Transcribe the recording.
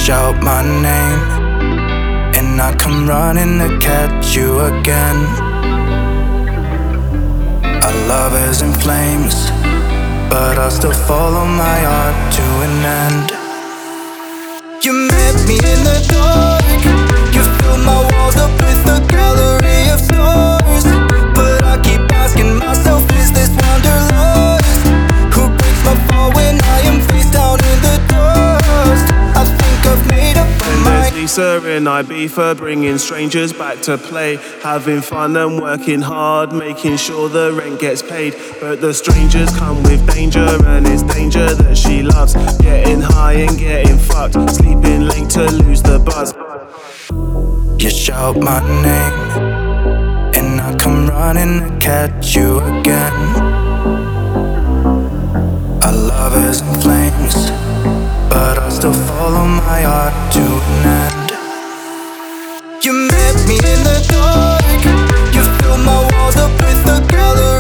shout my name, and I come running to catch you again. Our love is in flames, but I still follow my heart to an end. You met me in the dark, you filled my walls up with a gallery of stars. But I keep asking myself, is this wanderlust? Who breaks my fall when I am face down in the dust? I think I've made up my mind. There's Lisa in Ibiza, bringing strangers back to play, having fun and working hard, making sure the rent gets paid. But the strangers come with danger, and it's danger that she loves. Getting high and getting fucked, sleeping late to lose the buzz. You shout my name, and I come running to catch you again. Our love is in flames, but I still follow my heart to an end. You met me in the dark, you filled my walls up with a gallery